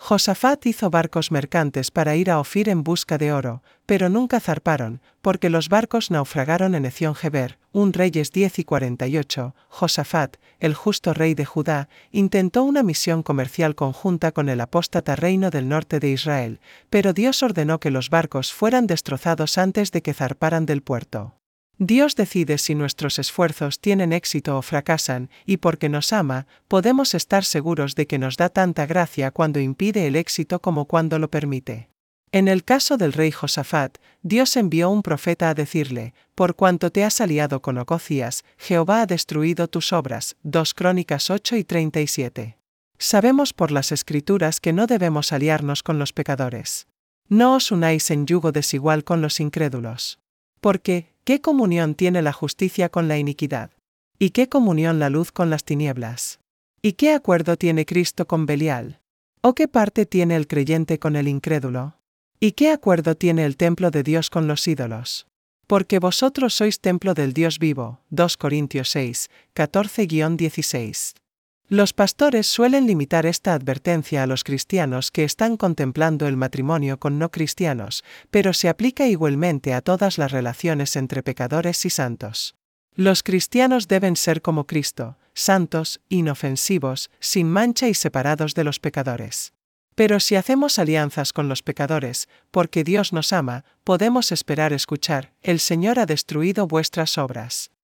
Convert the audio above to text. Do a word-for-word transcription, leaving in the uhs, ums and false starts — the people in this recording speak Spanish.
Josafat hizo barcos mercantes para ir a Ofir en busca de oro, pero nunca zarparon, porque los barcos naufragaron en Ezión-Geber. un Reyes diez y cuarenta y ocho. Josafat, el justo rey de Judá, intentó una misión comercial conjunta con el apóstata reino del norte de Israel, pero Dios ordenó que los barcos fueran destrozados antes de que zarparan del puerto. Dios decide si nuestros esfuerzos tienen éxito o fracasan, y porque nos ama, podemos estar seguros de que nos da tanta gracia cuando impide el éxito como cuando lo permite. En el caso del rey Josafat, Dios envió un profeta a decirle: por cuanto te has aliado con Ococías, Jehová ha destruido tus obras. dos Crónicas ocho y treinta y siete. Sabemos por las Escrituras que no debemos aliarnos con los pecadores. No os unáis en yugo desigual con los incrédulos. Porque, ¿qué comunión tiene la justicia con la iniquidad? ¿Y qué comunión la luz con las tinieblas? ¿Y qué acuerdo tiene Cristo con Belial? ¿O qué parte tiene el creyente con el incrédulo? ¿Y qué acuerdo tiene el templo de Dios con los ídolos? Porque vosotros sois templo del Dios vivo. dos Corintios seis, catorce a dieciséis. Los pastores suelen limitar esta advertencia a los cristianos que están contemplando el matrimonio con no cristianos, pero se aplica igualmente a todas las relaciones entre pecadores y santos. Los cristianos deben ser como Cristo, santos, inofensivos, sin mancha y separados de los pecadores. Pero si hacemos alianzas con los pecadores, porque Dios nos ama, podemos esperar escuchar: el Señor ha destruido vuestras obras.